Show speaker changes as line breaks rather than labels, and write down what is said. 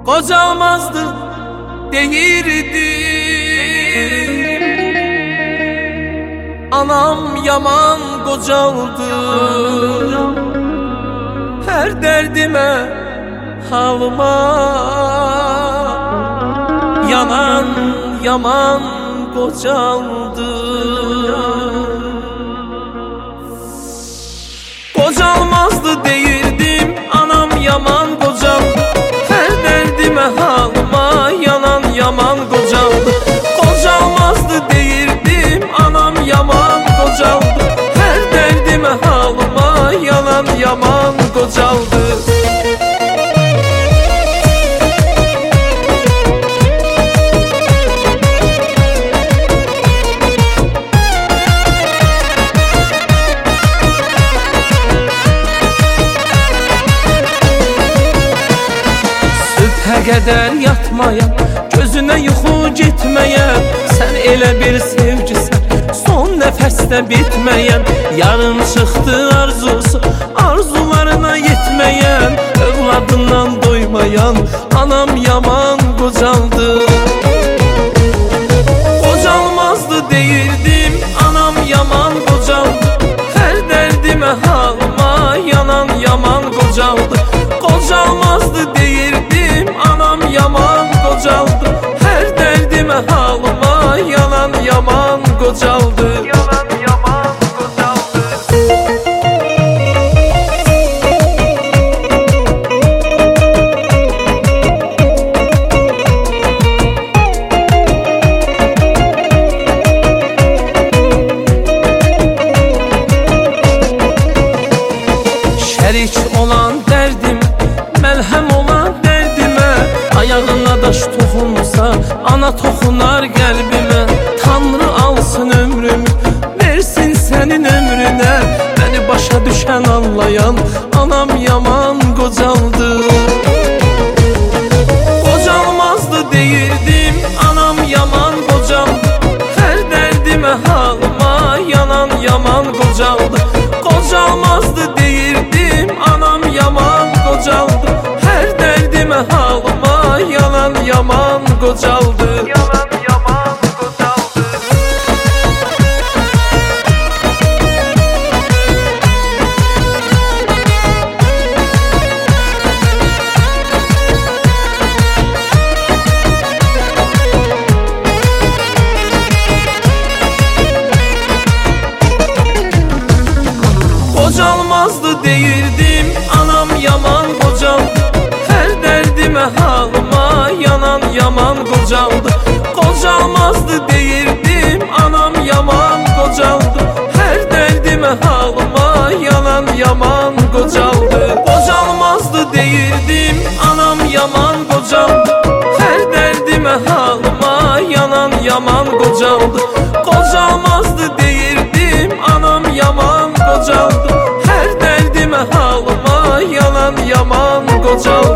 Kocalmazdı deyirdi. Anam yaman kocaldı. Her derdime, halıma yanan yaman kocaldı. Kocalmazdı deyirdim, anam yaman kocaldı. Her derdime, halıma yanan yaman kocaldı. Kocalmazdı deyirdim, anam yaman kocaldı. Her derdime, halıma yanan yaman kocaldı. Qədər yatmayan, gözünə yuxu getməyən, sən elə bir sevgisən, son nəfəsdə bitməyən. Yarın çıxdı arzusu, arzularına yetməyən, övladından doymayan, anam yaman qocaldı. Qocalmazdı deyirdim, anam yaman qocaldı. Hər dərdimə, halıma yanan yaman qocaldı. Qocalmazdı deyirdim, anam yaman qocaldı. Hər dərdimə, halıma yanan yaman qocaldı. Yalan yaman qocaldı. Şərik olan dərdim, məlhəm olan dərdimə, ayağına daş toxunsa, ana toxunar qəlbimə. Tanrı alsın ömrümü, versin sənin ömrünə, məni başa düşən anlayan, anam yaman qocaldı. Qocalmazdı deyirdim, anam yaman qocaldı. Hər dərdimə, halıma yanan yaman qocaldı. Qocalmazdı deyirdim, anam yaman qocaldı. Hər dərdimə, halıma yanan yaman qocaldı. Yalan yaman qocaldı. Qocalmazdı deyirdim, anam yaman qocaldı. Hər dərdimə, halıma yanan yaman qocaldı. Qocalmazdı deyirdim, anam yaman qocaldı. Hər dərdimə, halıma yanan yaman qocaldı. Qocalmazdı deyirdim, anam yaman qocaldı. Hər dərdimə, halıma yanan yaman qocaldı. Qocalmazdı deyirdim, anam yaman qocaldı. Hər dərdimə, halıma yanan yaman qocaldı.